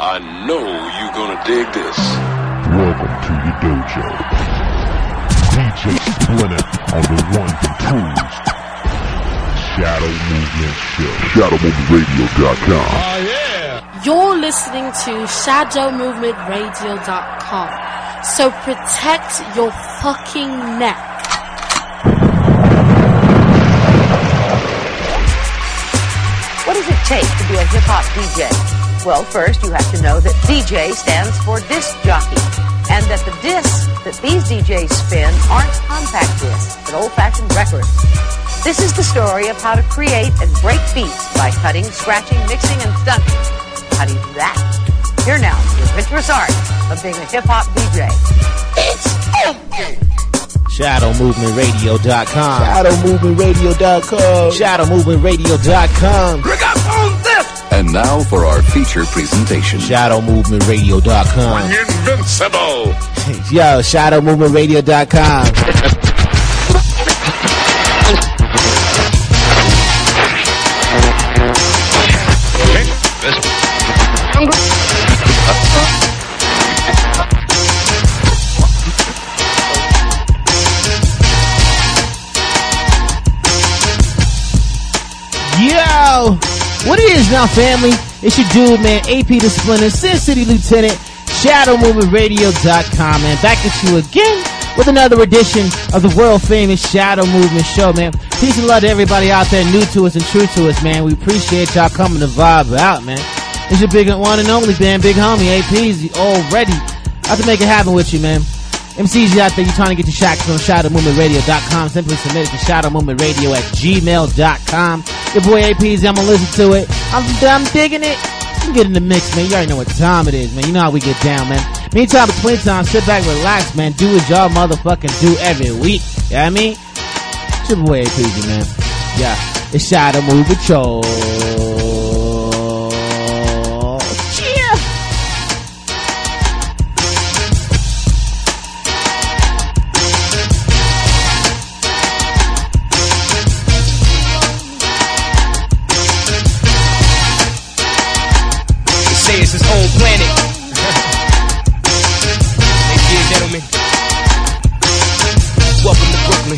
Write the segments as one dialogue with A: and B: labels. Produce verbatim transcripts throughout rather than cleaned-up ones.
A: I know you're gonna dig this.
B: Welcome to your dojo. D J Splinter on the ones and twos. Shadow Movement Show. Shadow Movement Radio dot com.
A: Oh yeah!
C: You're listening to Shadow Movement Radio dot com. So protect your fucking neck.
D: What does it take to be a hip-hop D J? Well, first you have to know that D J stands for disc jockey, and that the discs that these D Js spin aren't compact discs, but old-fashioned records. This is the story of how to create and break beats by cutting, scratching, mixing, and stunting. How do you do that? Here now, the adventurous art of being a hip-hop D J. It's okay.
E: Shadow Movement Radio dot com.
F: Shadow Movement Radio dot com.
E: Shadow Movement Radio dot com.
A: Look up on this!
G: And now for our feature presentation.
E: Shadow Movement Radio dot com.
A: Invincible!
E: Yo, Shadow Movement Radio dot com. Yo, what it is now, family? It's your dude, man, A P the Splinter, Sin City Lieutenant, Shadow Movement Radio dot com, man. Back at you again with another edition of the world famous Shadow Movement Show, man. Peace and love to everybody out there new to us and true to us, man. We appreciate y'all coming to vibe out, man. It's your big one and only, man, big homie, A P's already. I have to make it happen with you, man. M Cs out there, you trying to get your shacks on Shadow Movement Radio dot com. Simply submit it to Shadow Movement Radio at gmail dot com. Your boy A P's, I'm gonna listen to it. I'm, I'm digging it. You get in the mix, man. You already know what time it is, man. You know how we get down, man. Meantime, between time, sit back, relax, man. Do what y'all motherfucking do every week. You know what I mean? It's your boy A P's, man. Yeah, it's Shadow Movement Show.
H: It's his own planet. Ladies and gentlemen, welcome to Brooklyn.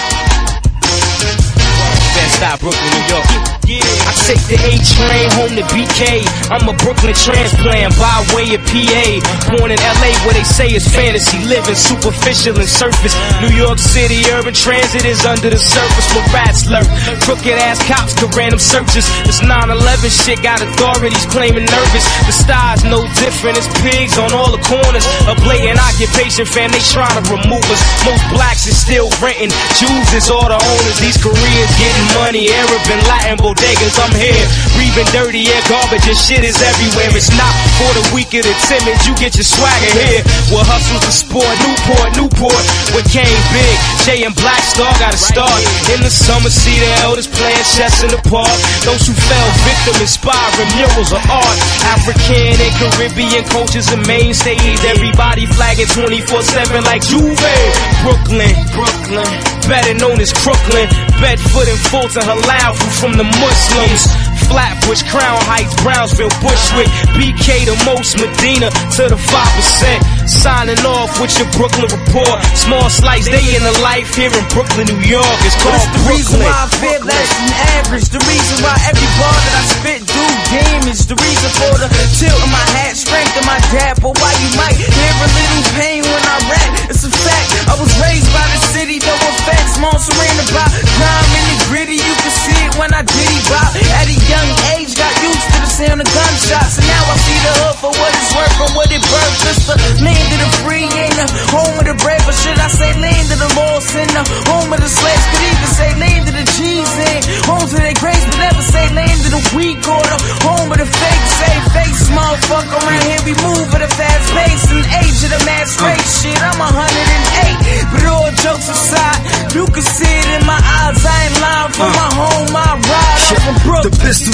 H: Best stop, Brooklyn, New York. Yeah. I take the A train home to B K. I'm a Brooklyn transplant by way of P A. Born in L A where they say it's fantasy living, superficial and surface. New York City urban transit is under the surface where rats lurk. Crooked ass cops could random searches. This nine eleven shit got authorities claiming nervous. The style's no different, it's pigs on all the corners. A blatant occupation, fam, they trying to remove us. Most blacks is still renting, Jews is all the owners. These Koreans getting money, Arab and Latin bodegas. I'm here, breathing dirty air, garbage and shit is everywhere. It's not for the weak or the timid, you get your swagger here. Well, hustle's the sport, Newport, Newport, what came big. Jay and Black Star gotta start. In the summer, see the elders playing chess in the park. Those who fell victim, inspiring murals of art. African and Caribbean cultures and mainstays. Everybody flagging twenty-four seven like Juve. Brooklyn, Brooklyn, better known as Crooklyn. Bedford and Fulton, halal food from the Muslims. Flatbush, Crown Heights, Brownsville, Bushwick, B K the most, Medina to the five percent. Signing off with your Brooklyn report. Small slice, day in the life here in Brooklyn, New York. It's called
I: the
H: Brooklyn.
I: reason why I feel less than average. The reason why every bar that I spit do damage. The reason for the tilt in my hat, strength in my dap. But why you might hear a little pain when I rap, it's a fact. I was raised by the city, no offense. Small surrounded by crime in the gritty. You can see it when I diddy bop. At a young age, got used to the sound of gunshots. And now I see the hood for what it's worth and what it birthed. It's the land of the free and the home of the brave. Or should I say land of the lost and the home of the slaves? Could even say land of the G's and home to their graves. But never say land of the weak or the home of the fake. Say face, motherfucker, around here we move at a fast pace. And age of the mass race, shit, I'm one hundred eight. But all jokes aside, you can see it in my eyes. I ain't lying for my home, I ride. I'm from Brooklyn.
J: The pistols is popping.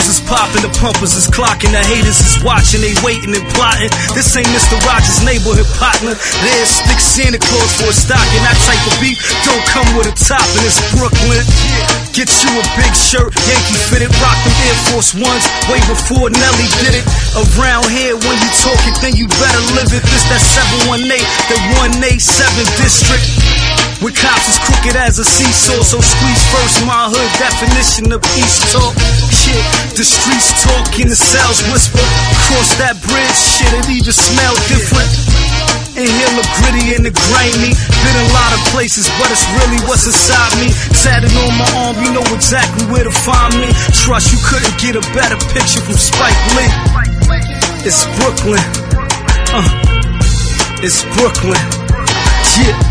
H: Stopping the pumpers is clocking, the haters is watching, they waiting and plotting. This ain't Mister Rogers' neighborhood partner. There's stick Santa Claus for a stocking. That type of beef don't come with a topping. It's Brooklyn. Get you a big shirt, Yankee fitted, rock them Air Force Ones way before Nelly did it. Around here, when you talk it, then you better live it. This that seven one eight, the one eighty-seven district. With cops as crooked as a seesaw, so squeeze first, my hood definition of East talk. Shit, the streets talk and the cells whisper. Cross that bridge, shit, it even smell different. In here look gritty and the grimy. Been a lot of places, but it's really what's inside me. Tatted on my arm, you know exactly where to find me. Trust you couldn't get a better picture from Spike Lee. It's Brooklyn. Uh, it's Brooklyn. Yeah.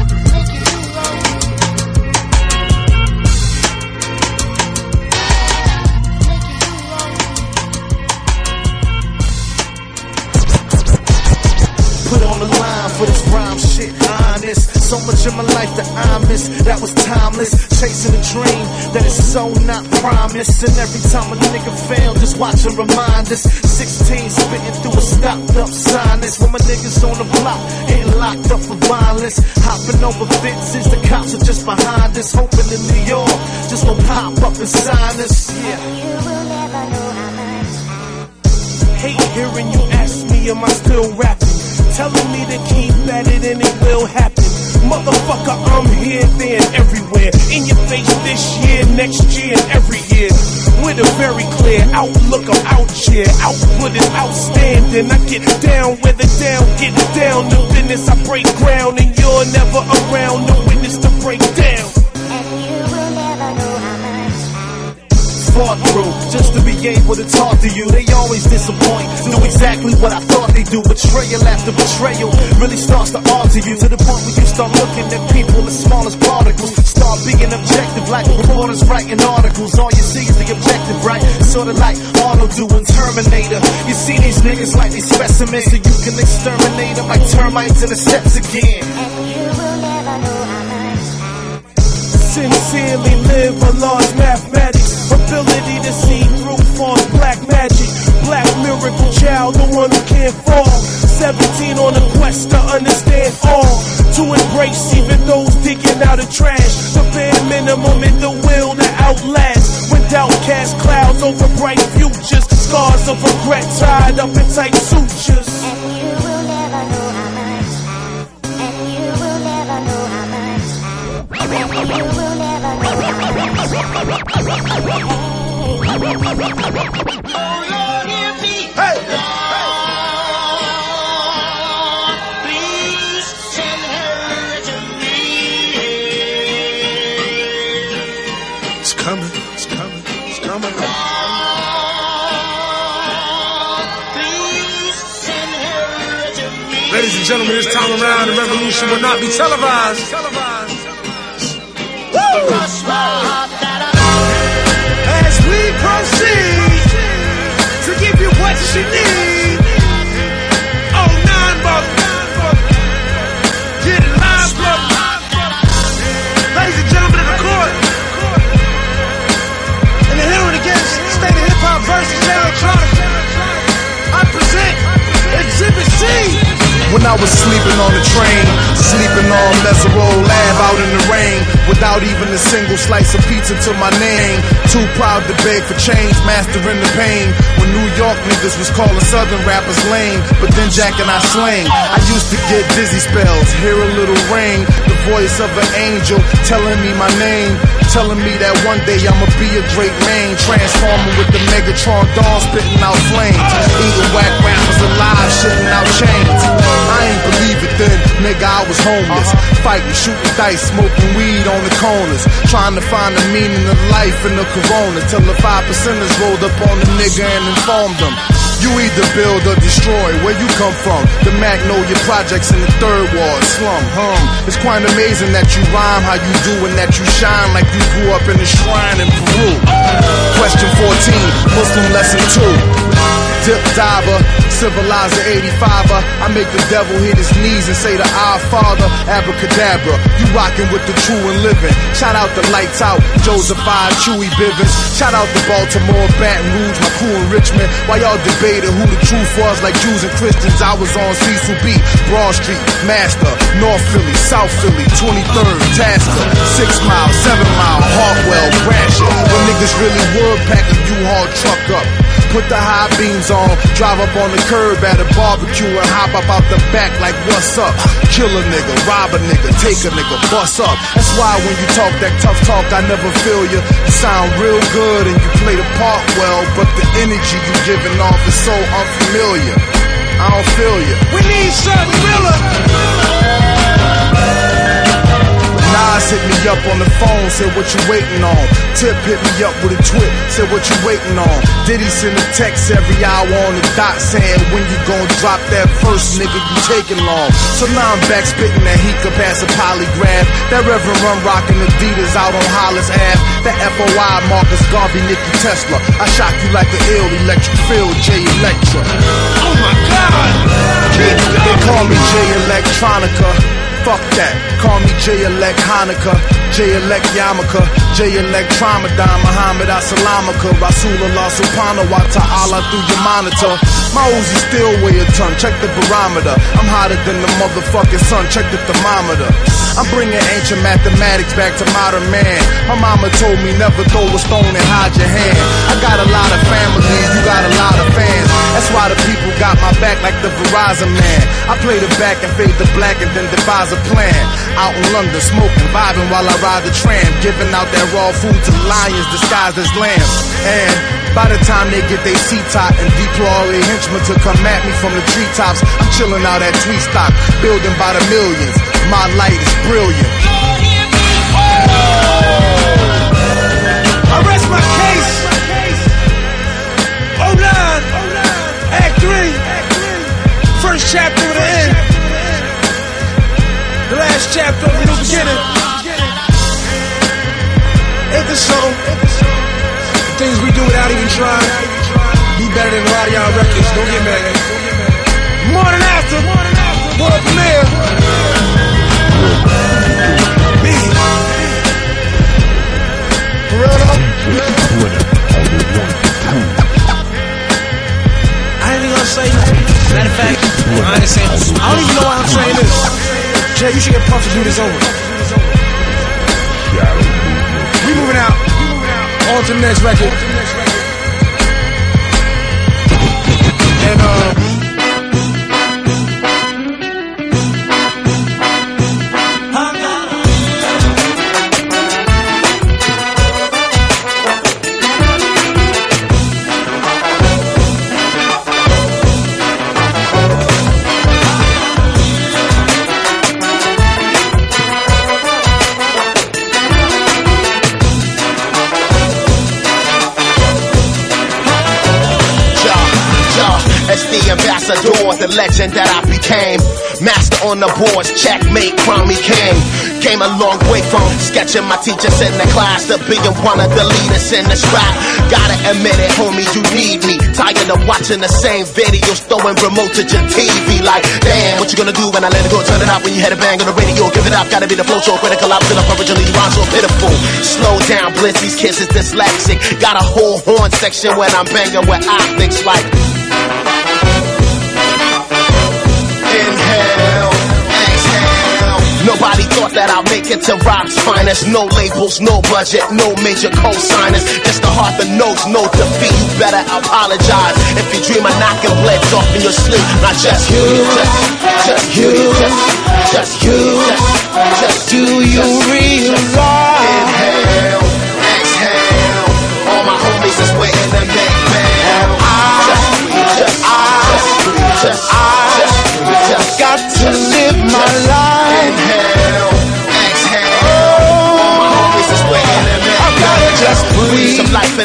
F: Put on the line for this rhyme shit, honest. So much of my life that I miss, that was timeless. Chasing a dream that is so not promised. And every time a nigga fail, just watch and remind us. sixteen spitting through a stopped up sinus. When my niggas on the block, getting locked up for violence. Hopping over fences, the cops are just behind us. Hoping in New York, just gon' pop up and sign us. Yeah. Hate hearing you ask me, am I still rapping? Telling me to keep at it and it will happen. Motherfucker, I'm here, there, and everywhere. In your face this year, next year, and every year. With a very clear outlook, I'm out here. Output is outstanding. I get down where the down get down. The business, I break ground, and you're never around. No witness to break down. Fought through just to be able to talk to you. They always disappoint, do exactly what I thought they do. Betrayal after betrayal really starts to alter you, to the point where you start looking at people as small as particles. Start being objective like reporters writing articles. All you see is the objective, right? Sort of like Arno doing Terminator. You see these niggas like these specimens, so you can exterminate them like termites in the steps again. Sincerely live a large mathematics, ability to see through false black magic, black miracle child, the one who can't fall. Seventeen on a quest to understand all, to embrace even those digging out of trash. The bare minimum in the will to outlast. When doubt cast clouds over bright futures, scars of regret tied up in tight sutures. And you will never know how much. And you will never know how much. And you will never know how much. Oh Lord, hear me. Hey. Lord, please send her to me. It's coming, it's coming, it's coming. Lord, please send her to me. Ladies and gentlemen, this time around, the revolution will not be televised. televised. As we proceed to give you what you need. Oh, nine motherfucker. Get it live, motherfucker. Ladies and gentlemen of the court. In the hearing against State of Hip Hop versus Electronic, I present Exhibit C. When I was sleeping on the train, sleeping on Mesereau Lab out in the rain, without even a single slice of pizza to my name. Too proud to beg for change, mastering the pain. When New York niggas was calling Southern rappers lame, but then Jack and I slang. I used to get dizzy spells, hear a little ring, the voice of an angel telling me my name, telling me that one day I'ma be a great man, transforming with the Megatron dawn spitting out flames, eating whack rappers alive, shitting out chains. I ain't believe it then, nigga, I was homeless, fighting, shooting dice, smoking weed on the corners, trying to find the meaning of life in the corona, till the five percenters rolled up on the nigga and informed them. You either build or destroy, where you come from. The Magnolia Projects in the third ward slum, hum. It's quite amazing that you rhyme how you do and that you shine like you grew up in a shrine in Peru. Question fourteen, Muslim lesson two. Dip diver, civilizer eighty-fiver. I make the devil hit his knees and say the Our Father, abracadabra. You rockin' with the true and living. Shout out the Lights Out, Joseph I, Chewy Bivens. Shout out to Baltimore, Baton Rouge, my crew in Richmond. While y'all debated who the truth was, like Jews and Christians, I was on Cecil B, Broad Street, Master, North Philly, South Philly, twenty-third, Tasker, Six Mile, Seven Mile, Hartwell, Gratiot. When niggas really would pack a U-Haul truck up. Put the high beams on, drive up on the curb at a barbecue and hop up out the back like what's up? Kill a nigga, rob a nigga, take a nigga, bust up. That's why when you talk that tough talk, I never feel you. You sound real good and you play the part well, but the energy you giving off is so unfamiliar. I don't feel you.
I: We need something realer.
F: Nas hit me up on the phone, said what you waiting on. Tip hit me up with a twit, said what you waiting on. Diddy send a text every hour on the dot saying when you gon' drop that first nigga you taking long. So now I'm back spitting that he could pass a polygraph. That Reverend Run rockin' Adidas out on Hollis Ave. That F O I Marcus Garvey, Nicky Tesla. I shock you like an ill electric field, J Electra.
I: Oh my God!
F: They, they call me J Electronica. Fuck that, call me J-Elect Hanukkah, J-Elect Yarmulke, J-Elect Tramadon, Muhammad Assalamaka, Rasulullah Subhanahu wa Ta'ala through your monitor. My Uzi still weigh a ton, check the barometer. I'm hotter than the motherfucking sun, check the thermometer. I'm bringing ancient mathematics back to modern man. My mama told me never throw a stone and hide your hand. I got a lot of family, you got a lot of fans. That's why the people got my back like the Verizon man. I play the back and fade the black and then devise a plan. Out in London, smoking, vibing while I ride the tram, giving out that raw food to lions disguised as lambs. And by the time they get their seat top and deploy all their henchmen to come at me from the treetops, I'm chilling out at Tweet Stock, building by the millions. My light is brilliant.
I: I rest my case. oh nine, Act three, first chapter of the end. The last chapter of the new beginning. Ain't this song? The things we do without even trying. Be better than a lot of y'all records. Don't get mad. Morning after. World premiere. Me. For real though? I ain't even gonna say nothing. Matter of fact, I ain't saying this. I don't even know why I'm saying this. Jay, you should get Puff to do this over. We moving out. On to the next record. And uh
J: ambassador, the legend that I became. Master on the boards, checkmate, crown me king. Came a long way from sketching my teachers in the class to being one of the leaders in this rap. Gotta admit it, homie, you need me. Tired of watching the same videos, throwing remote to your T V. Like, damn, what you gonna do when I let it go? Turn it out when you head a bang on the radio. Give it up, gotta be the flow so critical. Opposite of originally rhyme so pitiful. Slow down, Blitz, these kids is dyslexic. Got a whole horn section when I'm banging with optics like. Inhale, exhale. Nobody thought that I'd make it to Rob's finest. No labels, no budget, no major co-signers. Just the heart that knows no defeat. You better apologize if you dream of knocking blades off in your sleep. Not just you, just, just you, just, just you, just, just do you realize? Inhale, exhale. All my homies is waiting to make bail. Just, just, just, just, just. Just got to live my life. Inhale, exhale. All my homies is waiting and I gotta just breathe some life in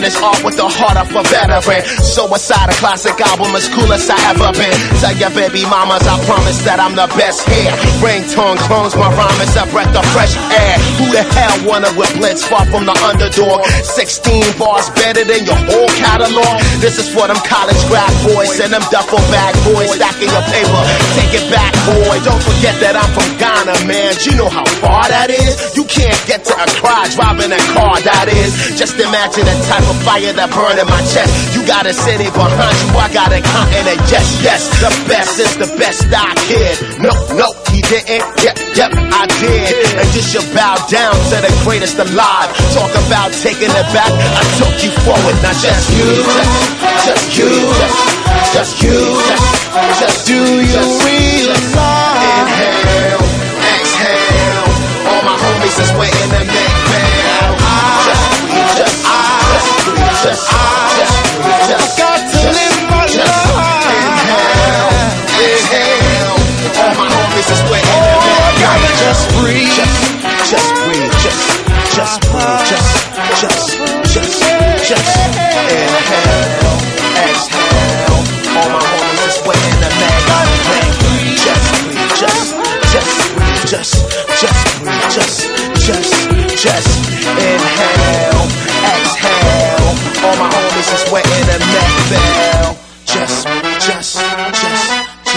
J: this art with the heart of a veteran. Suicide, a classic album as cool as I ever been. Tell your baby mamas I promise that I'm the best here. Ringtone clones, my rhyme is a breath of fresh air. Who the hell wanna with Blitz far from the underdog? sixteen bars better than your whole catalog. This is for them college grad boys and them duffel bag boys stacking your paper. Take it back, boy. Don't forget that I'm from Ghana, man. You know how far that is? You can't get to Accra driving a car, that is. Just imagine the type of fire that burned in my chest. You got a city behind you, I got a continent. Yes, yes, the best is the best I kid. No, no, he didn't. Yep, yep, I did. And you should bow down to the greatest alive. Talk about taking it back, I took you forward. Now just you, just, just you, just, just you, just, just do you realize? Inhale, exhale. All my homies is waiting to make bail. Just, just, just, just, just, just, got to live my life. Inhale, exhale. All my homies is waiting to make bail. Just breathe, just, just breathe, just, just breathe, just, just, just, just. Inhale, exhale. All my homies is waiting to make bail. Just breathe, just, just breathe, just, just breathe, just, just, just. Inhale, exhale. All my homies is waiting to make bail. Just, just, just, just,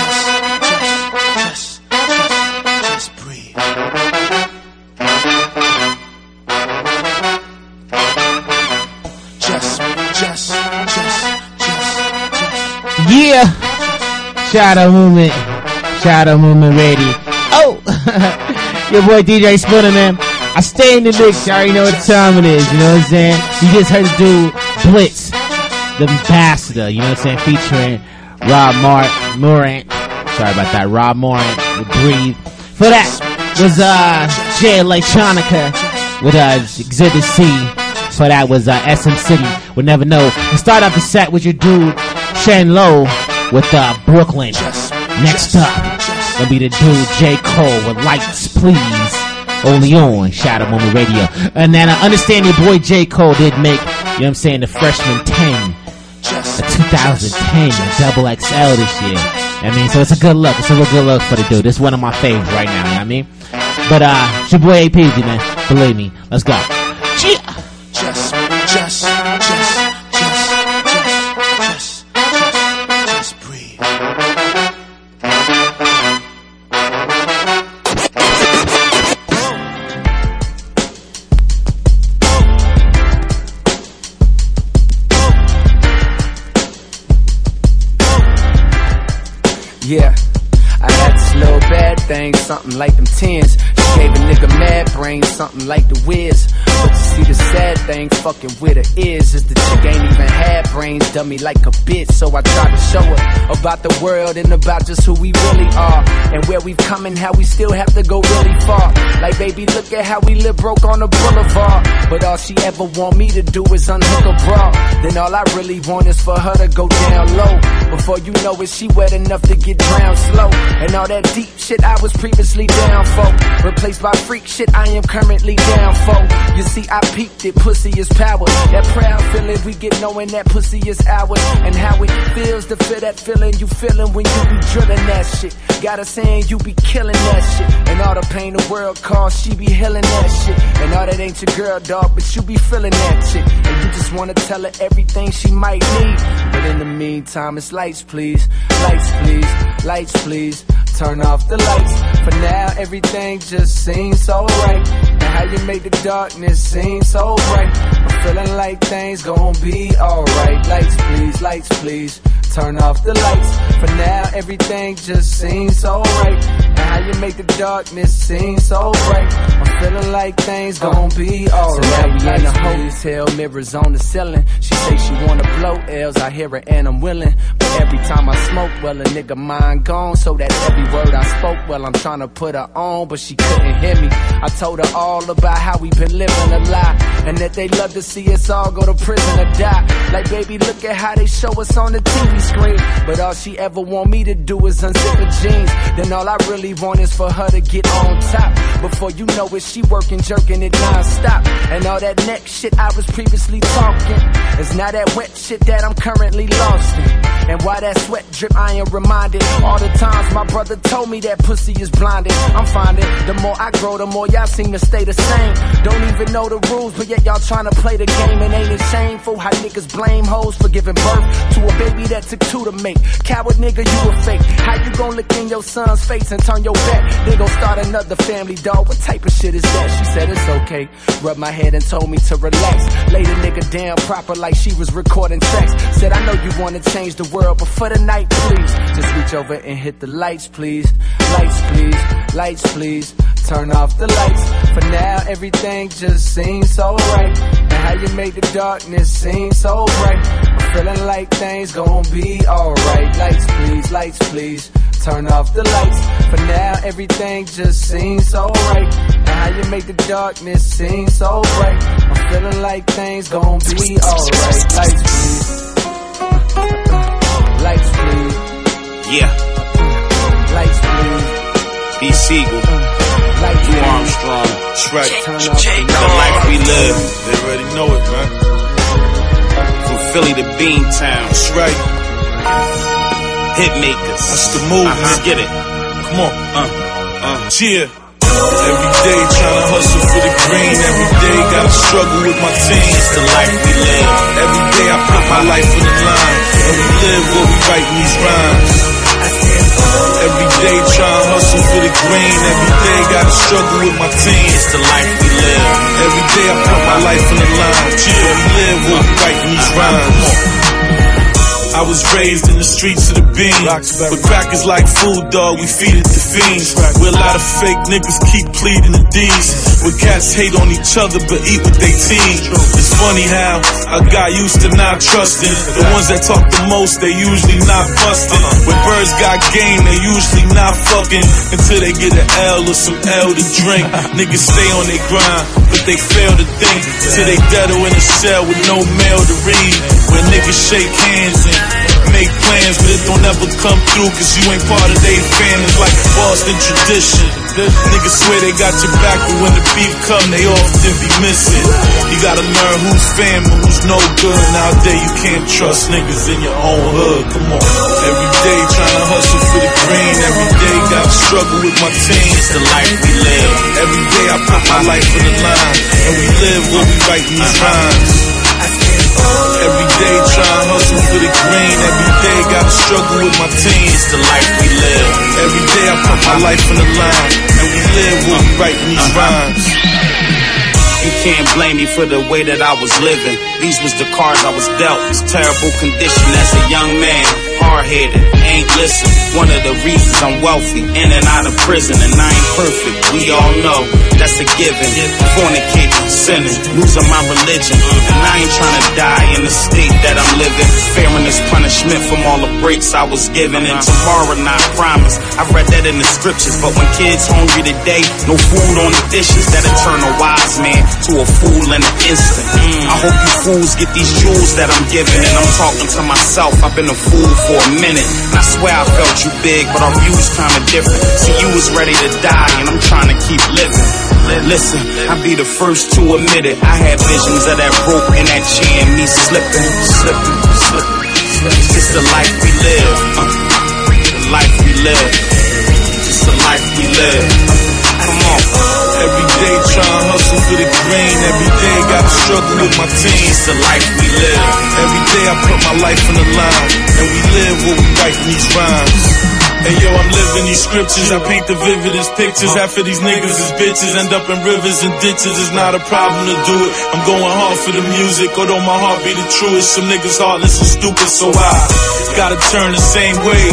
J: just, just, just breathe. Just, just, just, just, just.
E: Yeah, Shadow Movement, Shadow Movement Radio. Oh, your boy D J Splinter, man. I stay in the mix. You already know what time it is. You know what I'm saying? You just heard the dude Blitz, the ambassador. You know what I'm saying? Featuring Rob Mar- Morant. Sorry about that. Rob Morant with Breathe. For that was uh Jay Electronica with uh Exhibit C. For that was uh S M City with Never Know. And start off the set with your dude Shen Lo with uh Brooklyn. Next up gonna be the dude J. Cole with Lights Please. Only on Shadow Movement Radio. And then I understand your boy J. Cole did make, you know what I'm saying, the Freshman ten, the two thousand ten double X L this year. I mean, so it's a good look. It's a real good look for the dude. This is one of my favorites right now, you know what I mean? But uh, it's your boy A P Z, man. Believe me. Let's go. Yeah.
F: Just, just, just, just, just, just, just breathe.
I: Yeah, I had this little bad thing, something like them tens. She gave a nigga mad brain, something like the Wiz. But you see the sad thing, fucking with her is, is the chick ain't even had brains, dummy like a bitch. So I tried to show her about the world and about just who we really are, and where we've come and how we still have to go really far. Like, baby, look at how we live broke on the boulevard. But all she ever want me to do is unhook a bra. Then all I really want is for her to go down low. Before you know it, she wet enough to get drowned slow. And all that deep shit I was previously down for, replaced by freak shit I am currently down for. You see, I peeped it, pussy is power. That proud feeling we get knowing that pussy is ours. And how it feels to feel that feeling you feeling when you be drilling that shit. Got her saying you be killing that shit. And all the pain the world caused, she be healing that shit. And all that ain't your girl, dog, but you be feeling that shit. And you just wanna tell her everything she might need. But in the meantime, it's lights please, lights please, lights please. Turn off the lights. For now, everything just seems so right. And how you make the darkness seem so bright. I'm feeling like things gon' be alright. Lights please, lights please. Turn off the lights. For now, everything just seems so right. And how you make the darkness seem so bright. I'm feeling like things gon' be alright. So now we in the hotel, mirrors on the ceiling. She say she wanna blow L's, I hear her and I'm willing. But every time I smoke, well, a nigga mind gone. So that every word I spoke, well, I'm trying to put her on, but she couldn't hear me. I told her all about how we been living a lie, and that they love to see us all go to prison or die. Like, baby, look at how they show us on the T V screen. But all she ever want me to do is unzip her jeans. Then all I really want is for her to get on top. Before you know it, she working, jerking it non-stop. And all that neck shit I was previously talking is now that wet shit that I'm currently lost in. And while that sweat drip, I am reminded all the times my brother told me that pussy is blinded. I'm finding the more I grow, the more y'all seem to stay the same. Don't even know the rules, but yet y'all trying to play the game. And ain't it shameful how niggas blame hoes for giving birth to a baby that took two to make? Coward nigga, you a fake. How you gon' look in your son's face and turn your back? They gon' start another family, dog. What type of shit is that? She said it's okay. Rubbed my head and told me to relax. Laid a nigga down proper like she was recording tracks. Said I know you wanna change the world, but for the night, please, just reach over and hit the lights, please. Lights, please. Lights, please. Turn off the lights. For now, everything just seems so right. And how you make the darkness seem so bright. I'm feeling like things gon' be alright. Lights, please. Lights, please. Turn off the lights. For now, everything just seems so right. And how you make the darkness seem so bright. I'm feeling like things gon' be alright. Lights, please. Lights, please.
K: Yeah.
I: Lights, please.
K: B. Siegel.
I: Lights,
K: Lou Armstrong.
F: That's right.
K: The life we live.
F: They already know it, man.
K: From Philly to Beantown.
F: That's right.
K: Hitmakers.
F: That's the move,
K: uh-huh.
F: man.
K: Get it.
F: Come on.
K: Uh, uh.
F: Cheer. Every day trying to hustle for the green. Every day gotta struggle with my team.
K: It's the life we live.
F: Every day I put my life on the line. And we live what we write in these rhymes. Every day trying to hustle for the green. Every day gotta struggle with my team.
K: It's the life we live.
F: Every day I put my life on the line. Cheer, we live what we write in these rhymes. I was raised in the streets of the bean. But crack is like food, dog, we feed it to fiends. Where a lot of fake niggas keep pleading the D's. Where cats hate on each other but eat with they team. It's funny how I got used to not trusting. The ones that talk the most, they usually not busting. When birds got game, they usually not fucking. Until they get an L or some L to drink. Niggas stay on their grind, but they fail to think. Till they dead or in a cell with no mail to read. When niggas shake hands and make plans, but it don't ever come through, cause you ain't part of they family. Like a Boston tradition. Niggas swear they got your back, but when the beef come, they often be missing. You gotta learn who's family, who's no good. Nowadays you can't trust niggas in your own hood. Come on. Every day trying to hustle for the green. Every day gotta struggle with my team.
K: It's the life we live.
F: Every day I put my life on the line. And we live what we write in these rhymes. Every day trying to hustle for the green. Every day gotta struggle with my team.
K: It's the life we live.
F: Every day I put my life on the line. And we live what we write in these rhymes.
K: You can't blame me for the way that I was living. These was the cards I was dealt. It's terrible condition as a young man. Hard-headed, ain't listen. One of the reasons I'm wealthy, in and out of prison. And I ain't perfect, we all know that's a given. Fornicating, sinning, losing my religion. And I ain't trying to die in the state that I'm living. Fearing this punishment from all the breaks I was given. And tomorrow not promised. I read that in the scriptures. But when kids hungry today, no food on the dishes. That'll turn a wise man to a fool in an instant. I hope you fools get these jewels that I'm giving. And I'm talking to myself, I've been a fool for a minute. And I swear I felt you big, but our views kinda different. See, you was ready to die, and I'm trying to keep living. Listen, I'll be the first to admit it. I had visions of that rope and that chain, me slipping, slipping, slipping. It's just the life we live. Uh, the life we live. Just the life we live. Come on.
F: Every day trying to hustle for the green. Every day gotta struggle with my team.
K: It's the life we live.
F: Every day I put my life on the line. And we live what we write in these rhymes. And yo, I'm living these scriptures. I paint the vividest pictures. Half of these niggas is bitches. End up in rivers and ditches. It's not a problem to do it. I'm going hard for the music, although my heart be the truest. Some niggas heartless and stupid, so I gotta turn the same way. We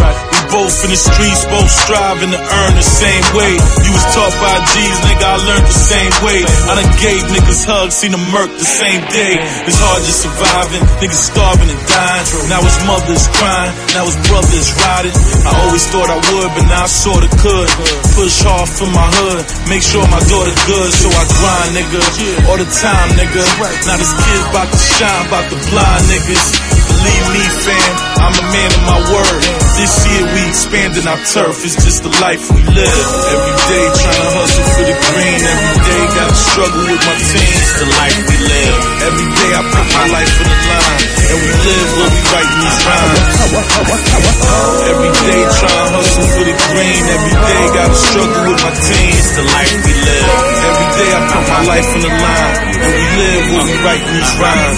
L: both in the streets, both striving to earn the same way. You was taught by G's, nigga, I learned the same way. I done gave niggas hugs, seen them murk the same day. It's hard just surviving, niggas starving and dying. Now his mother's crying, now his brother's riding. I always thought I would, but now I sorta could. Push hard for my hood, make sure my daughter good, so I grind, nigga, all the time, nigga. Now this kid's about to shine, about to blind niggas. Believe me, fam, I'm a man of my word. This year we expanding our turf, it's just the life we live. Every day trying to hustle for the green, every day gotta struggle with my team. It's the life we live. Every day I put my life on the line, and we live when we write these rhymes. Every day trying to hustle for the green, every day gotta struggle with my team. It's the life we live. Every day I put my life on the line, and we live when we write these rhymes.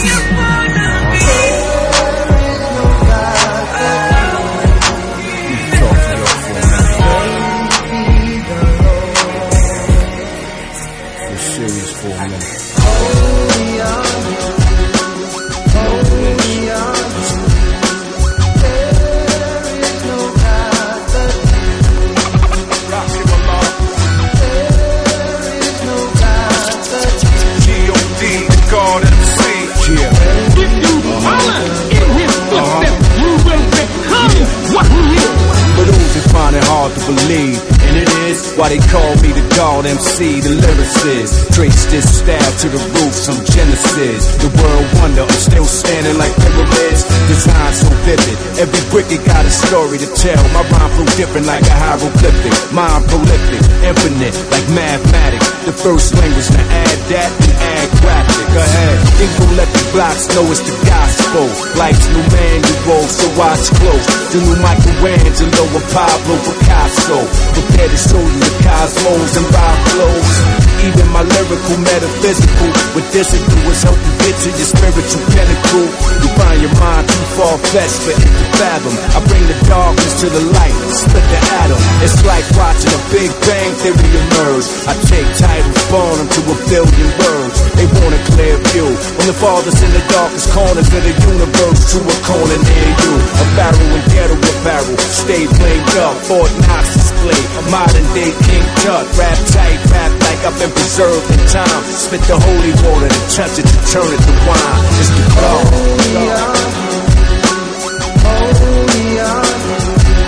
M: Hard to believe, and it is why they call me the God M C, the lyricist. Trace this style to the roots, some Genesis. The world wonder, I'm still standing like pyramids. Design so vivid, every brick it got a story to tell. My rhyme flow different like a hieroglyphic. Mind prolific, infinite like mathematics. The first language to add that and add graphic. Go ahead, epileptic blocks know it's the gospel. Life's new manual, so watch close. The new Michelangelo and Pablo Picasso. Prepare to show you the cosmos and vibe flows. Even my lyrical metaphysical, what this will do is help you get to your spiritual pinnacle. You find your mind too far-fetched for it to fathom. I bring the darkness to the light, split the atom. It's like watching a Big Bang Theory emerge. I take titles, born them to a billion words. They want a clear view. When the farthest in the darkest corners of the universe, to a corner near you. A barrel and ghetto apparel, stay flamed up. Fort Knox display, a modern day King Tut. Rap tight, rap like I've been preserved in time. Spit the holy water and touch it to turn it to wine. It's the God. Holy are you, holy are you.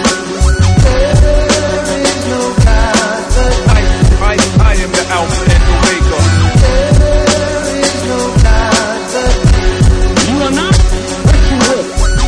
M: There is no God but I, I, I am the Alpha and Omega. There is no God but you are not what you were.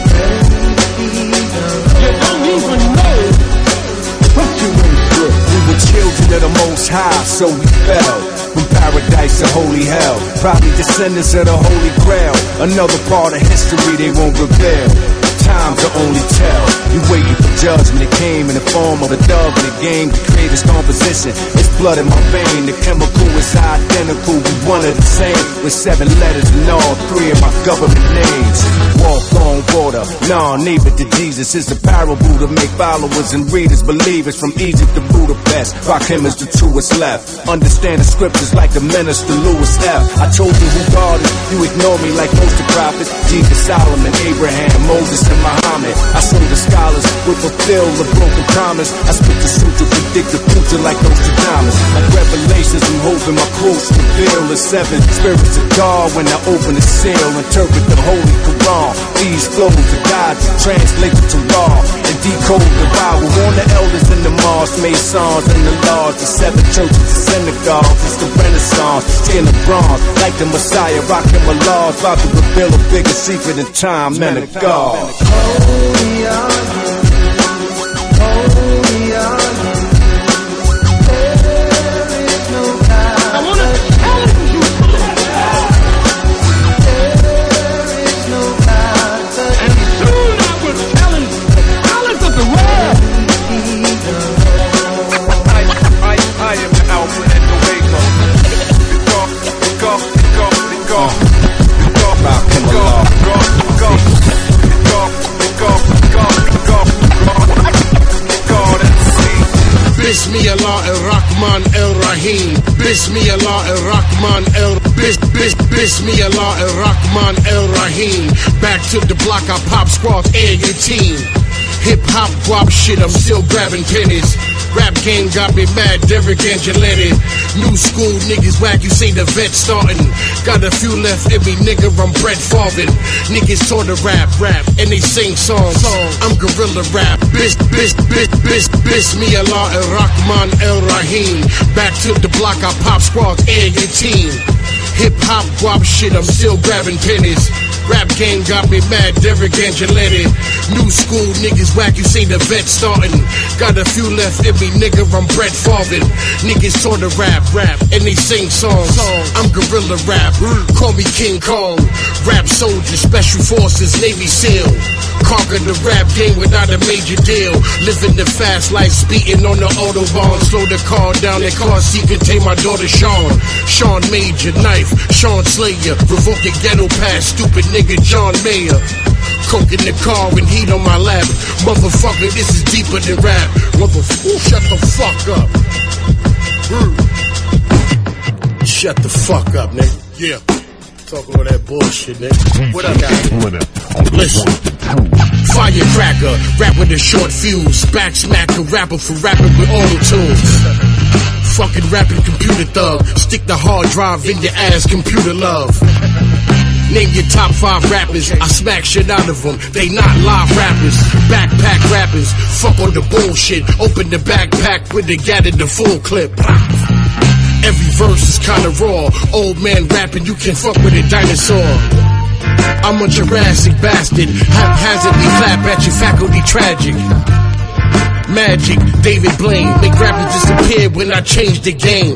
M: You don't even know what you went through. We were children of the Most High, so we fell from paradise to holy hell. Probably descendants of the Holy Grail. Another part of history they won't reveal. Time to only tell. You waiting for judgment. It came in the form of a dove in the game. The creator's composition. It's blood in my vein. The chemical is identical. We one of the same. With seven letters and all three of my government names. Walk on water. Nah, neighbor to Jesus is the parable to make followers and readers believers from Egypt to Budapest. Rock him is the truest left. Understand the scriptures like the minister Louis F. I told you who God is. You ignore me like most of the prophets. Jesus, Solomon, Abraham, Moses, and Muhammad. I show the scholars will fulfill the broken promise. I speak the truth to predict the future like Nostradamus. Like revelations, I'm hoping my quotes reveal the seven spirits of God when I open the seal. Interpret the Holy Quran. These flows of God translate to raw and decode the Bible. On the elders and the mosques, Masons and the laws, the seven churches, the synagogues. It's the Renaissance, skin of bronze, like the Messiah, rocking my laws, about to reveal a bigger secret in time, man of God. Holy are you, holy are you. There is no God. I wanna challenge you. There is no God, and soon I will challenge the scholars of the world. I, I, I am the Alpha and Omega. Go, go, go, go, go, rock and roll, go, go, go, go, go, go, go, let's see.
N: Bismillah ar-Rahman ar-Rahim. Bismillah ar-Rahman ar Bis, bis, Bismillah ar-Rahman ar-Rahim. Back to the block, I pop squad, air your team. Hip hop, guap shit, I'm still grabbing pennies. Rap game got me mad, Derek Angeletti. New school niggas whack, you say the vet starting. Got a few left in me, nigga, I'm Brett Favre. Niggas taught to rap, rap, and they sing songs. I'm gorilla rap. Bis, bis, bis, bis, Bismillah and Rahman El Rahim. Back to the block, I pop squad, egg and team. Hip hop, guap shit, I'm still grabbing pennies. Rap game got me mad, Derek Angeletti. New school niggas whack, you say the vet starting. Got a few left in me, nigga, I'm Brett Favre. Niggas sort of rap, rap, and they sing songs. I'm gorilla rap, call me King Kong. Rap soldier, special forces, Navy SEAL. Conquer the rap game without a major deal. Living the fast life, speeding on the Autobahn. Slow the car down, that car seat contain my daughter Sean. Sean Major, knife, Sean Slayer. Revoke your ghetto pass, stupid nigga John Mayer. Coke in the car and heat on my lap. Motherfucker, this is deeper than rap. Motherfucker, shut the fuck up. Mm. Shut the fuck up, nigga. Yeah. Talking all that bullshit, nigga. What I got? Listen. Firecracker, rap with a short fuse. Back smacker, rapper for rapping with auto-tune. Fucking rapping computer thug. Stick the hard drive in your ass, computer love. Name your top five rappers, I smack shit out of them. They not live rappers, backpack rappers. Fuck on the bullshit, open the backpack with the gat in the full clip. Every verse is kinda raw. Old man rapping, you can fuck with a dinosaur. I'm a Jurassic bastard, haphazardly clap at your faculty tragic. Magic, David Blaine, make rappers disappear when I change the game.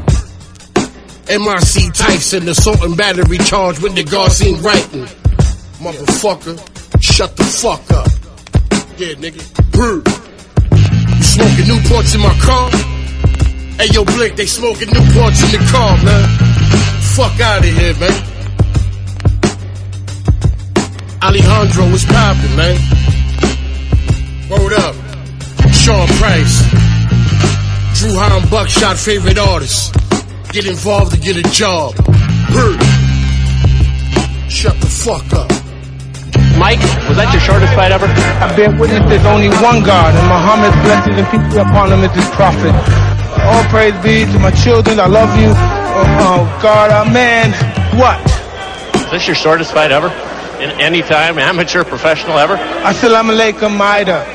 N: M I C Tyson, assault and battery charge when the guard seen writing. Motherfucker, shut the fuck up. Yeah, nigga. You smoking Newports in my car? Hey, yo, Blick, they smoking Newports in the car, man. Fuck out of here, man. Alejandro was poppin', man. Word up. Sean Price. Drew Hahn Buckshot, favorite artist. Get involved to get a job. Hurt. Shut the fuck up.
O: Mike, was that your shortest fight ever?
P: I bear witness there's only one God, and Muhammad's blessings and peace be upon him as his prophet. All praise be to my children. I love you. Oh, oh God, amen. What?
O: Is this your shortest fight ever? In any time, amateur, professional ever?
P: Assalamu alaikum, Maida.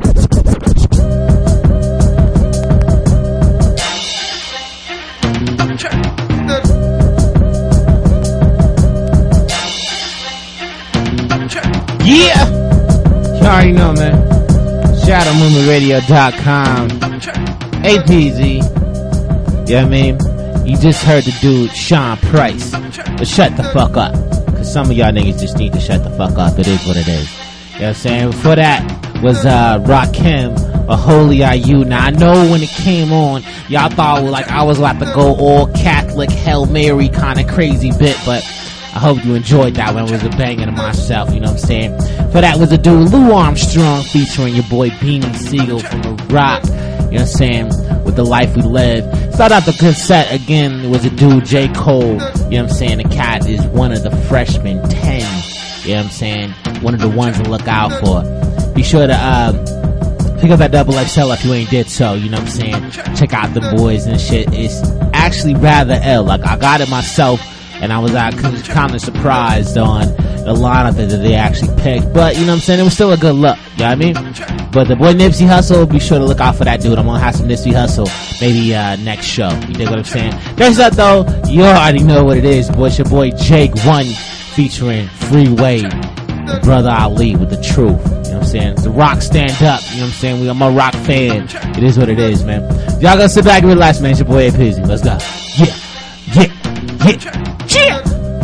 E: Yeah! You already know, man. shadow movement radio dot com. A P Z. You know what I mean? You just heard the dude, Sean Price. But shut the fuck up. Cause some of y'all niggas just need to shut the fuck up. It is what it is. You know what I'm saying? Before that was uh, Rakim, A Holy Are You. Now I know when it came on, y'all thought like I was about to go all Catholic, Hail Mary kind of crazy bit, but I hope you enjoyed that one. It was a banger to myself, you know what I'm saying? For that was a dude, Lou Armstrong, featuring your boy Beanie Siegel from The Rock, you know what I'm saying, with The Life We Live. Start out the good set again, it was a dude, J. Cole, you know what I'm saying? The cat is one of the freshman ten, you know what I'm saying? One of the ones to look out for. Be sure to, uh, pick up that double X L if you ain't did so, you know what I'm saying? Check out the boys and shit. It's actually rather ill. Like, I got it myself, and I was uh, kind of surprised on the lineup that they actually picked. But, you know what I'm saying? It was still a good look. You know what I mean? But the boy Nipsey Hussle, be sure to look out for that dude. I'm going to have some Nipsey Hussle maybe uh, next show. You dig what I'm saying? Next up, though, you already know what it is. Boy, it's your boy Jake One featuring Freeway and Brother Ali with The Truth. You know what I'm saying? The Rock stand up. You know what I'm saying? We, I'm a Rock fan. It is what it is, man. Y'all gonna sit back and relax, man. It's your boy A P Z. Let's go. Yeah. Yeah. Yeah. Yeah.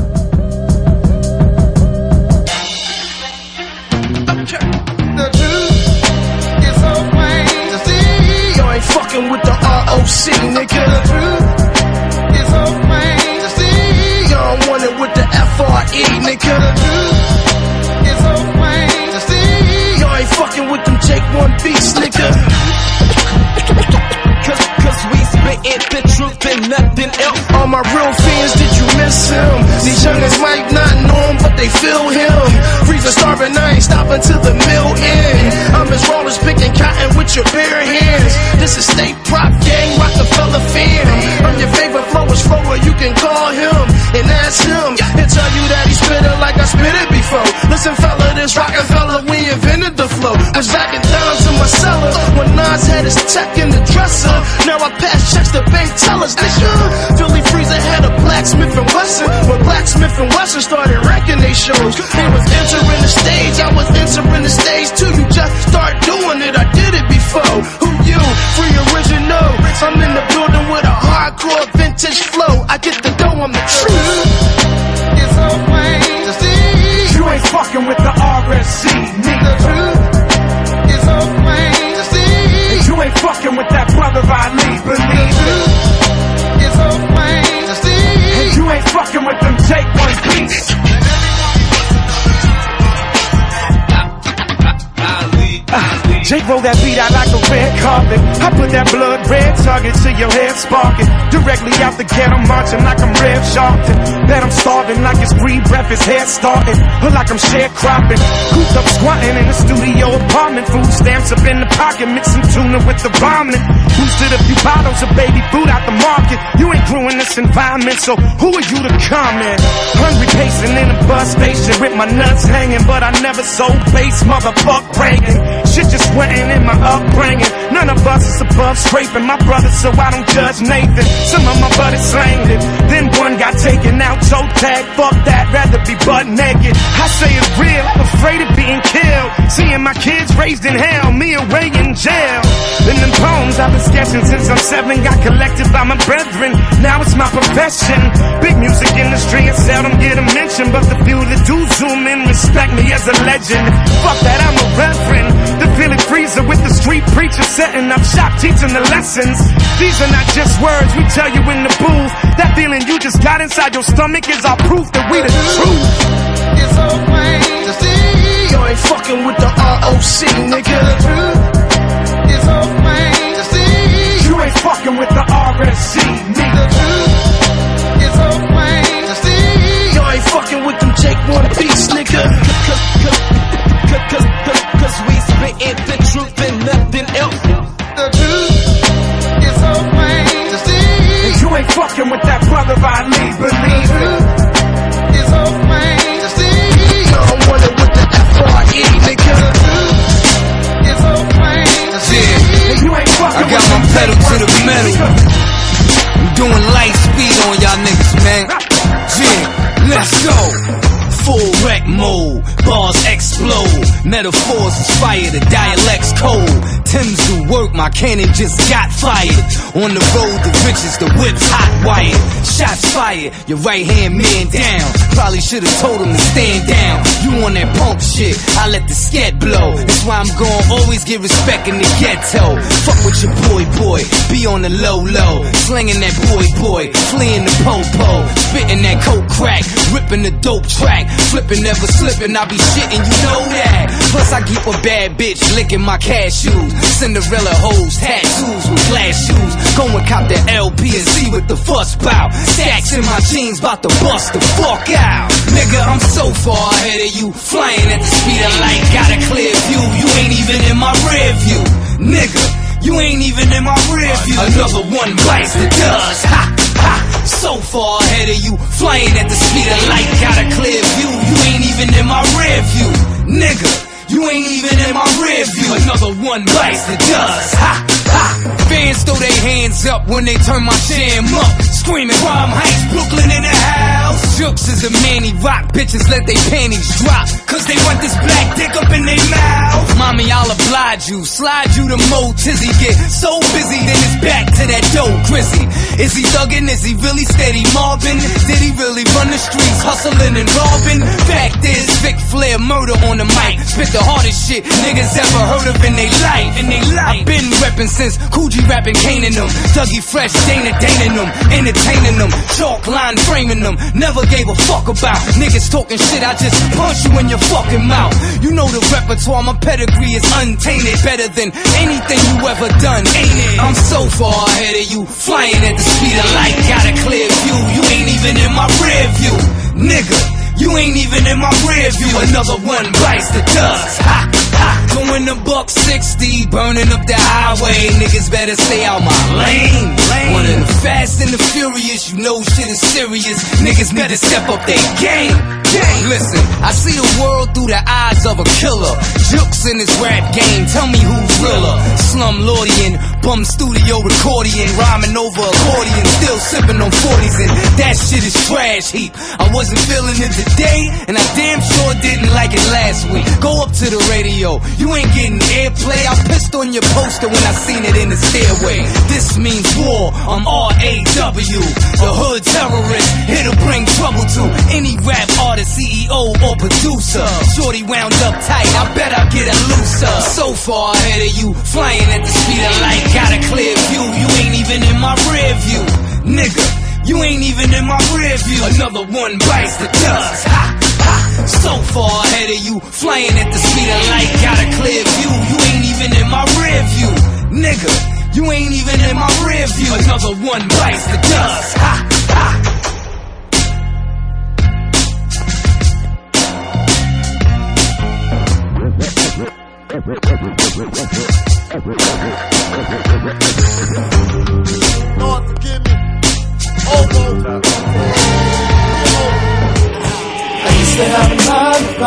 I: Fucking with the R O C, nigga. The truth is so plain to see. You don't want it with the F R E, nigga. The truth is so plain to see. You ain't fucking with them Jake One beats, nigga. Cause, cause we spittin' the truth and nothing else. All my real fans, did you miss him? These youngins might not know him,
F: but they feel him. Freezing, starving, I ain't stopping till the mill end. I'm as raw as picking cotton with your bare hands. This is State Prop Gang, Rockefeller fam. I'm your favorite flowers flower, you can call him and ask him. He'll tell you that he spit it like I spit it before. Listen fella, this Rockefeller, we invented the flow. Was backing down to my cellar when Nas had his tech in the dresser. Now I pass checks to bank tellers, nigga. Philly Freezer had a Blacksmith and Wesson. When Blacksmith and Wesson started wrecking they shows, they was entering the stage, I was entering the stage too. You just start doing it, I did it before. Who you? Free original. I'm in the building with a hardcore vintage flow. I get to go, I'm the truth. It's so plain to see.
M: You ain't fucking with the R S C, nigga.
F: The truth is so plain to see.
M: You ain't fucking with that brother Ali, believe it.
F: It's so plain to see.
M: You ain't fucking with them Take One Piece. Jake roll that beat out like a red carpet. I put that blood red target to your head sparking. Directly out the ghetto marching like I'm Rev Sharpton. Bet I'm starving like his green breath, his hair starting. Or like I'm sharecropping. Cooped up squatting in a studio apartment. Food stamps up in the pocket, mixing tuna with the ramen. Boosted a few bottles of baby food out the market. You ain't grew in this environment, so who are you to comment? Hungry pacing in a bus station with my nuts hanging, but I never sold bass, motherfuck bragging. Shit just sweating in my upbringing. None of us is above scraping my brother, so I don't judge Nathan. Some of my buddies slanged it, then one got taken out, toe tag. Fuck that, rather be butt naked. I say it's real, I'm afraid of being killed. Seeing my kids raised in hell, me away in jail. In them poems I've been sketching since I'm seven, got collected by my brethren. Now it's my profession. Big music industry, it seldom get a mention, but the few that do zoom in respect me as a legend. Fuck that, I'm a reverend. The Philly Freezer with the street preacher setting up shop, teaching the lessons. These are not just words we tell you in the booth. That feeling you just got inside your stomach is our proof that we the truth.
F: It's so plain to see. You ain't fucking with the R O C, nigga. The truth is so plain to see.
M: You ain't fucking with the R S C, nigga.
F: The truth is so plain to see. You ain't fucking with them Take One Piece, nigga. Cause, cause, cause, cause, cause we spittin' the truth and nothing else. The truth is so plain to see.
M: And you ain't fucking with that brother Ali, believe it.
F: It's so plain to see. You don't want it with the F R E, nigga. The truth is so plain to see.
M: And you ain't fucking
Q: I got my pedal to the metal. I'm doing light speed on y'all niggas, man. Yeah, let's go. Full wreck mode, bars explode. Metaphors inspire, the dialect's cold. Tim's do work, my cannon just got fired. On the road to riches, the whip's hot wired. Shots fired, your right hand man down. Probably should've told him to stand down. You on that punk shit, I let the scat blow. That's why I'm gon' always give respect in the ghetto. Fuck with your boy boy, be on the low low. Slinging that boy boy, fleeing the po-po. Spitting that coke crack, ripping the dope track. Flipping, never slipping, I be shitting, you know that. Plus I keep a bad bitch licking my cashews. Cinderella hoes, tattoos with glass shoes. Go and cop that L P and see what the fuss bout. Stacks in my jeans, bout to bust the fuck out. Nigga, I'm so far ahead of you. Flying at the speed of light, got a clear view. You ain't even in my rear view. Nigga, you ain't even in my rear view. Another one bites the dust. Ha, ha. So far ahead of you, flying at the speed of light, got a clear view. You ain't even in my rear view, nigga. You ain't even in my rear view. Another one bites the dust. Ha, ha. Fans throw their hands up when they turn my jam up. Screaming, Rhyme Heights, Brooklyn in the house. Jokes is a manny rock, bitches let they panties drop. Cause they want this black dick up in their mouth. Mommy, I'll oblige you, slide you to Mo Tizzy. Get so busy, then it's back to that dope Grizzy. Is he thuggin'? Is he really steady mobbing? Did he really run the streets, hustling and robbing? Fact is, Vic Flair murder on the mic. Spit the hardest shit niggas ever heard of in they life. In they life. I've been reppin' since Coogee rapping, caning them. Dougie Fresh, Dana Daning them. Entertaining them. Chalk line framing them. Never gave a fuck about niggas talking shit. I just punch you in your fucking mouth. You know the repertoire, my pedigree is untainted. Better than anything you ever done, ain't it? I'm so far ahead of you, flying at the speed of light. Got a clear view, you ain't even in my rear view, nigga. You ain't even in my rear view. Another one bites the dust. Ha, ha. Going a buck sixty, burning up the highway. Niggas better stay out my lane. One of the fast and the furious, you know shit is serious. Niggas need to step up their game. Listen, I see the world through the eyes of a killer. Jukes in this rap game, tell me who's realer. Slum Lordian, bum studio recording, rhyming over accordion, still sipping on forties, and that shit is trash heap. I wasn't feeling it today, and I damn sure didn't like it last week. Go up to the radio, you ain't getting airplay. I pissed on your poster when I seen it in the stairway. This means war, I'm R A W, the hood terrorist, here to bring trouble to any rap artist, C E O or producer. Shorty wound up tight, I bet I'll get her looser. So far ahead of you, flying at the speed of light, got a clear view. You ain't even in my rear view, nigga. You ain't even in my rear view. Another one bites the dust. Ha, ha. So far ahead of you, flying at the speed of light, got a clear view. You ain't even in my rear view, nigga. You ain't even in my rear view. Another one bites the dust. Ha, ha.
F: Lord, forgive me. Oh, Lord.
R: I used to have a nine to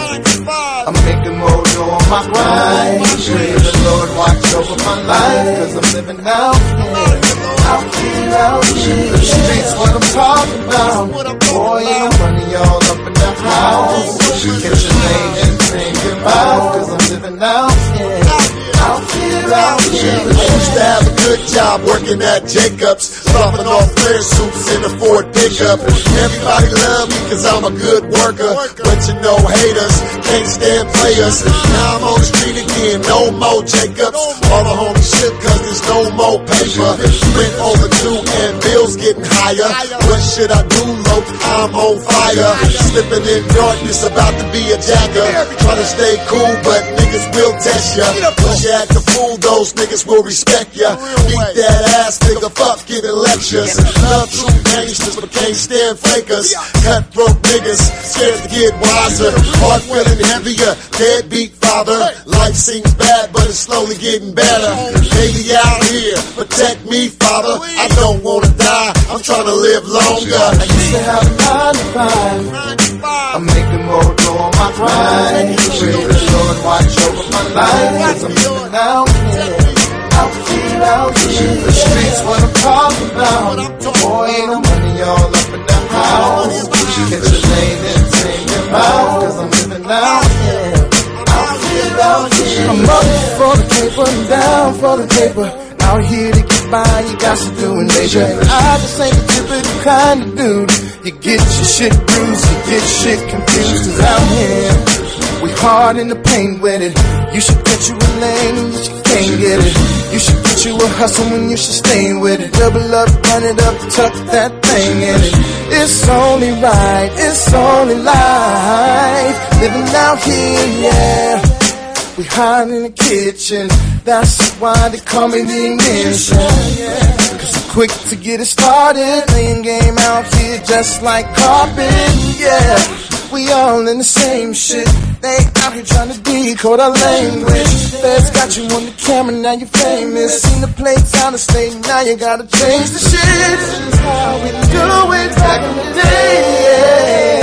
R: five. I'm making more dough on my grind. Pray the Lord watch over my life, cause I'm living out here. Out here, out here. The streets what I'm talking about. Boy, I'm money all up in the house. Get your name and think about, cause I'm living out here. Out here, out here.
F: I used to have a good job working at Jacobs, dropping off flare suits in a Ford pickup. Everybody love me cause I'm a good worker, but you know haters can't stand players. Now I'm on the street again, no more Jacobs. All the homies shit cause there's no more paper. Rent overdue and bills getting higher. What should I do, Loke? I'm on fire. Slipping in darkness, about to be a jacker. Trying to stay cool, but niggas will test ya. Push you act a fool, those niggas will respect ya. Beat that ass, nigga, fuck giving lectures. Love true gangsters, but can't stand fakers. Cutthroat niggas, scared to get wiser. Heart feeling heavier, deadbeat father. Life seems bad, but it's slowly getting better. Baby out here, protect me, father. I don't wanna die, I'm trying to live longer.
R: I used to have a nine to five. I'm making more dough on my grind. Pray the Lord watch over my life, cause I'm living out here. Out here, out here. The streets what I'm talking about. Boy, ain't no money all up in the house. Get your name and sing your mouth, cause I'm living out here. Out here, out here. I'm up for the paper and down for the paper. Out here to get by, you got to do it later. I just ain't the typical kind of dude. You get your shit bruised, you get shit confused. Cause out here, we hard in the paint with it. You should get you a lane and you can't get it. You should get you a hustle when you should stay with it. Double up, run it up, tuck that thing in it. It's only right, it's only life. Living out here, yeah. We hide in the kitchen, that's why they call me the ignition. Cause I'm quick to get it started, playing game out here just like carpet, yeah. We all in the same shit, they out here trying to decode our language. Feds got you on the camera, now you're famous. Seen the plates out of state, now you gotta change the shit. This is how we do it back in the day.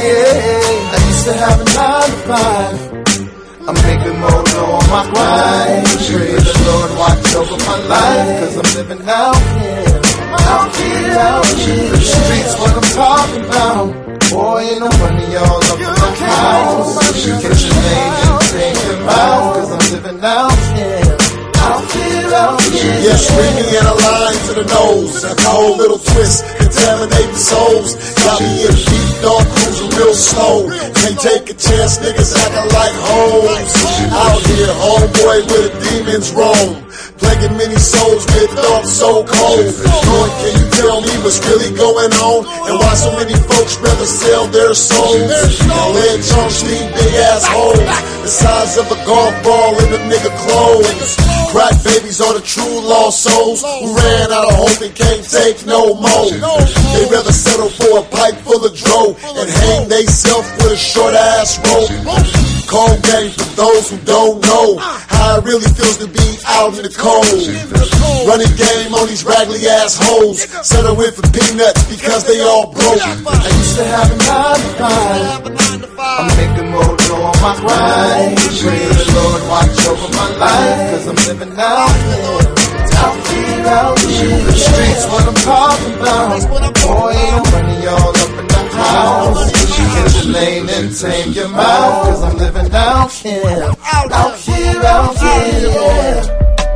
R: I used to have a nine to five. I'm making more dough on my grind. Pray the Lord watch over my life, cause I'm living out here. Out here, out here. The streets what I'm talking about. Boy, ain't no money all up in the house. Get your name and sing your mouth, cause I'm living out here. Out here, out here.
F: Yes, bring me in a line to the nose. A cold little twist, contaminating souls. Got me in deep dark, cruising real slow. Can't take a chance, niggas acting like hoes. Out here, homeboy, where the demons roam. Plaguing many souls with thoughts so cold. Lord, can you tell me what's really going on? And why so many folks rather sell their souls? And lead chunks need big ass holes the size of a golf ball in a nigga clothes.
S: Crack babies are the true lost souls who ran out of hope and can't take no more. They rather settle for a pipe full of dro and hang they self with a short ass rope. Cold game for those who don't know how it really feels to be out in the cold. Running game on these raggedy ass hoes, settling for peanuts because they all broke.
R: I used to have a nine to five. I'm making more dough on my grind. Pray the Lord watch over my life, cause I'm living out here. Out here, out here. The streets what I'm talking about. Boy, I'm running all up in the house. Catch your lane and tame your mouth, cause I'm living out here. Out here, out here.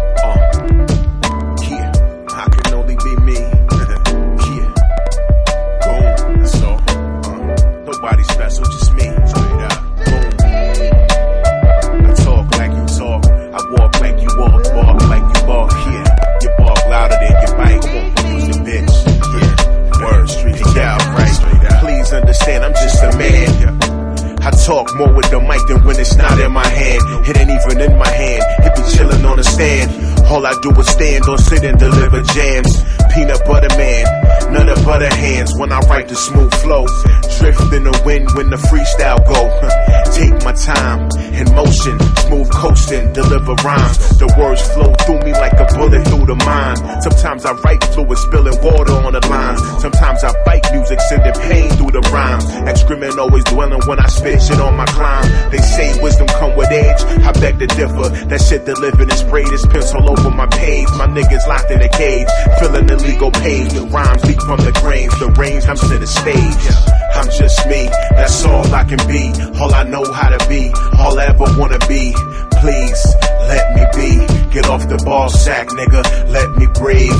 T: Talk more with the mic than when it's not in my hand. It ain't even in my hand. It be chillin' on the stand. All I do is stand or sit and deliver jams. Peanut butter man, none of butter hands when I write the smooth flow. Drift in the wind when the freestyle go. Take my time, in motion, smooth coasting, deliver rhymes. The words flow through me like a bullet through the mind. Sometimes I write fluid, spilling water on the lines. Sometimes I bite music, sending pain through the rhymes. Excrement always dwelling when I spit shit on my climb. They say wisdom come with age, I beg to differ. That shit delivered and sprayed this pencil over my page. My niggas locked in a cage, filling illegal page with rhymes leak from the grains. The range, I'm to the stage. I'm just me, that's all I can be. All I know how to be, all I ever wanna be. Please, let me be. Get off the ball sack, nigga, let me breathe.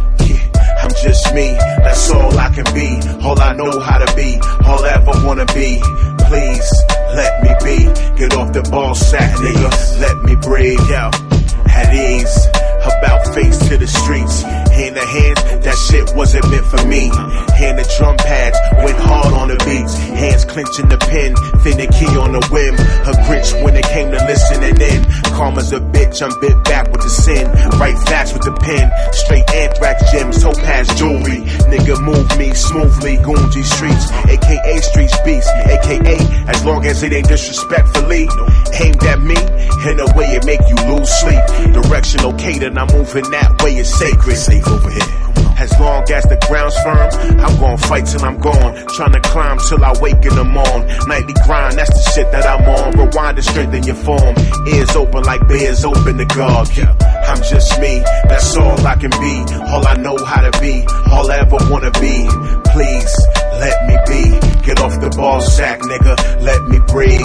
T: Yeah, I'm just me, that's all I can be. All I know how to be, all I ever wanna be. Please, let me be. Get off the ball sack, nigga, let me breathe. Yo, at ease, about face to the streets. Hand to hand, that shit wasn't meant for me. Hand the drum pads, went hard on the beats. Hands clenching the pen, finicky on the whim. A grinch when it came to listening in. Karma's a bitch, I'm bit back with the sin. Write facts with the pen, straight anthrax gems, topaz jewelry. Nigga move me smoothly, Goonji streets, A K A streets beast, A K A as long as it ain't disrespectfully aimed at me. In a way it make you lose sleep. Direction okay, then I'm moving that way, it's sacred. Safe over here. As long as the ground's firm, I'm gon' fight till I'm gone. Tryna climb till I wake in the morn. Nightly grind, that's the shit that I'm on. Rewind to strengthen your form. Ears open like bears open to God. I'm just me, that's all I can be. All I know how to be, all I ever wanna be. Please, let me be. Get off the ball sack, nigga, let me breathe.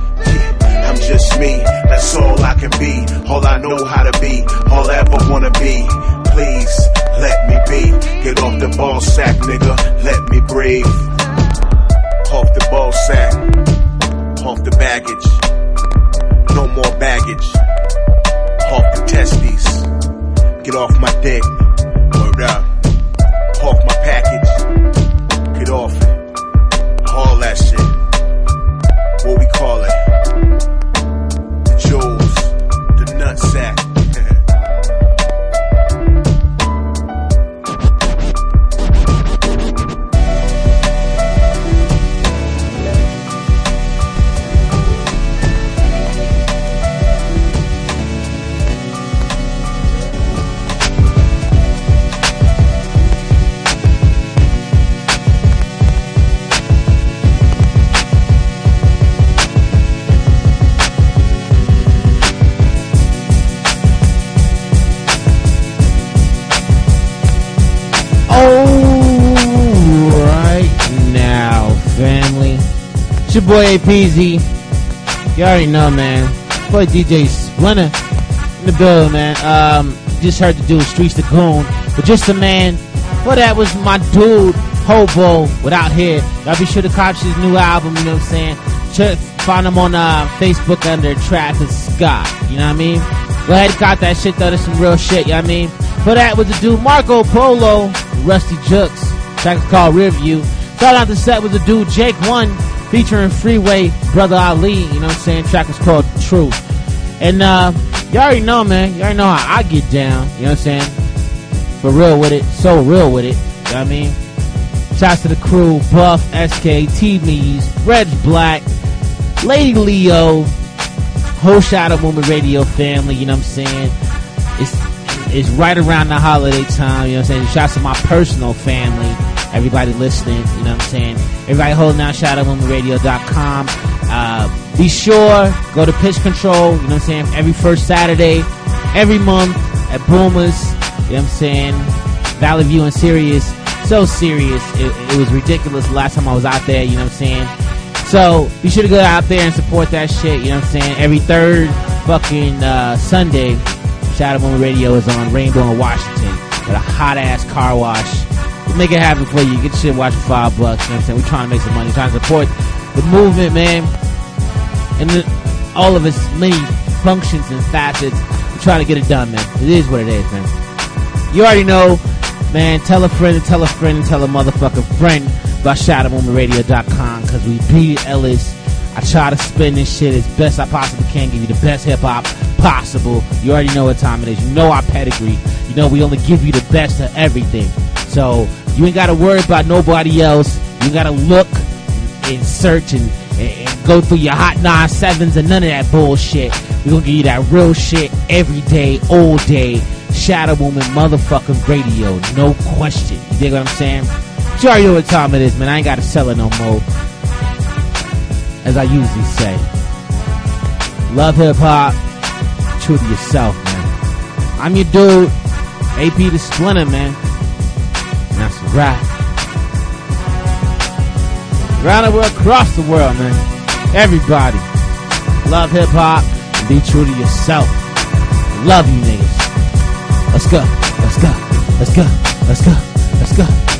T: I'm just me, that's all I can be. All I know how to be, all I ever wanna be. Please, let me be. Get off the ball sack, nigga, let me breathe. Off the ball sack, off the baggage. No more baggage. Off the testes, get off my dick. Word up. Off my package, get off it. All that shit. What we call it? Jewels, the nutsack.
E: It's your boy A P Z. You already know, man. Boy D J Splinter in the building, man. Um, just heard the dude Streets the Goon, but just a man. Well, that was my dude Hobo Without Hair. Y'all be sure to cop his new album. You know what I'm saying? Check, find him on uh, Facebook under Travis Scott. You know what I mean? Go ahead and cop that shit though. That's some real shit. You know what I mean? For that was the dude Marco Polo, Rusty Jux. Track is called Review. Started out the set with the dude Jake One, featuring Freeway Brother Ali. You know what I'm saying? Track is called Truth. And uh You already know, man. You already know how I get down. You know what I'm saying? For real with it. So real with it. You know what I mean? Shouts to the crew. Buff, S K, T-Mees, Reg Black, Lady Leo, whole Shadow Movement Radio family. You know what I'm saying? It's, it's right around the holiday time. You know what I'm saying? Shouts to my personal family. Everybody listening. You know what I'm saying? Everybody holding down shadow movement radio dot com. Uh, be sure, go to Pitch Control, you know what I'm saying, every first Saturday, every month at Boomers, you know what I'm saying, Valley View and Sirius, so serious, it, it was ridiculous the last time I was out there, you know what I'm saying, so be sure to go out there and support that shit, you know what I'm saying, every third fucking uh, Sunday, Shadow Movement Radio is on Rainbow in Washington, with a hot-ass car wash. We'll make it happen for you, get your shit watched for five bucks, you know what I'm saying, we're trying to make some money, trying to support the movement, man, and the, all of its many functions and facets. We're trying to get it done, man. It is what it is, man. You already know, man. Tell a friend and tell a friend and tell a motherfucking friend about shadow movement radio dot com, because we beat Ellis. I try to spin this shit as best I possibly can, give you the best hip hop possible. You already know what time it is. You know our pedigree. You know we only give you the best of everything. So you ain't got to worry about nobody else. You got to look and search and, and, and go through your hot nine sevens and none of that bullshit. We're gonna give you that real shit every day, all day. Shadow Movement motherfucking radio, no question. You dig what I'm saying? You already know what time it is, man. I ain't gotta sell it no more. As I usually say, love hip hop, true to yourself, man. I'm your dude, A P the Splinter, man. And that's a wrap. Around the world, across the world, man. Everybody. Love hip hop and be true to yourself. Love you niggas. Let's go. Let's go. Let's go. Let's go. Let's go.